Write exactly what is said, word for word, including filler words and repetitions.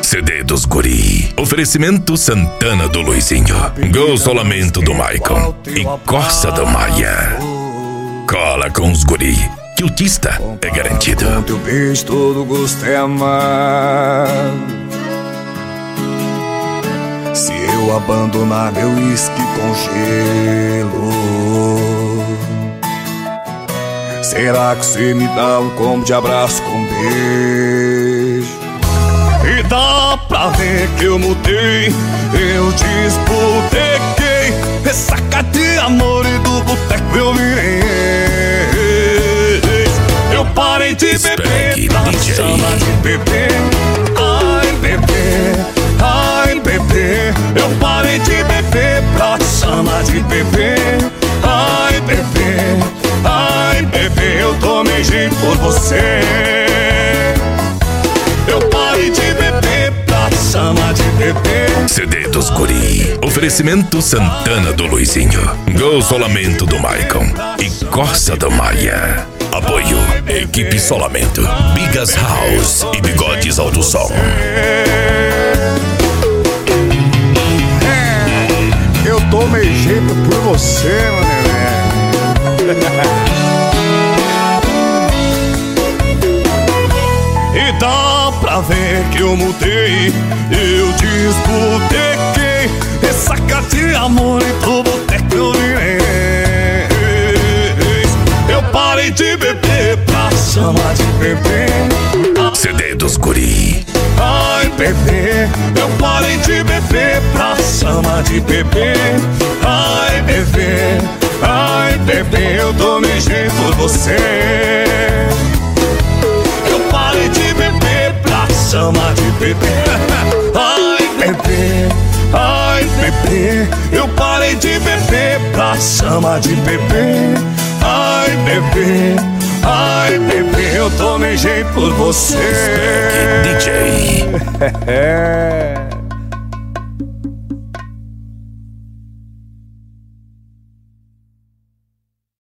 C D dos Guri. Oferecimento Santana do Luizinho, Gossolamento do Maicon e Corsa do Maia. Cola com os Guri, que o tista é garantido. Com teu beijo todo gosto é amar. Se eu abandonar meu uísque com gelo, será que você me dá um combo de abraço com beijo? E dá pra ver que eu mudei, eu desbotequei. Ressaca de amor e do boteco eu virei. Eu parei de beber pra chamar de bebê. Ai bebê, ai bebê. Eu parei de beber pra chamar de bebê. Ai bebê, ai bebê. Eu tomei jeito por você. Eu parei de beber pra chamar de bebê. C D dos Guri. Oferecimento Santana do Luizinho, Gossolamento do Maicon e Corsa do Maia. Apoio Equipe Solamento, Bigas House e Bigodes Alto Som. É, eu tomei jeito por você, meu neném. E dá pra ver que eu mudei, eu desbotequei. Ressaca de amor e do boteco eu virei. Eu parei de beber pra chamar de bebê. C D dos Guri. Ai bebê, eu parei de beber pra chamar de bebê. Ai bebê, ai bebê, eu tomei jeito por você. Eu parei de beber pra chamar de bebê. Ai bebê, ai bebê, eu parei de beber pra chamar de bebê. Ai bebê, ai bebê, eu tomei jeito por você. D J